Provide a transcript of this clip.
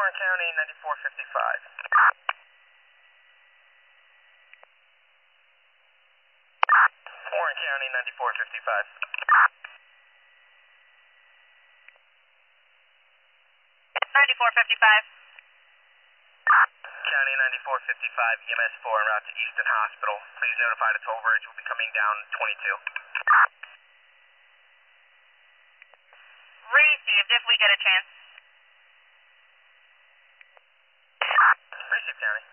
Warren County 9455. Warren County 9455. 9455. County 9455, EMS 4 en route to Easton Hospital. Please notify the toll bridge. We'll be coming down 22. Received if we get a chance. Appreciate County.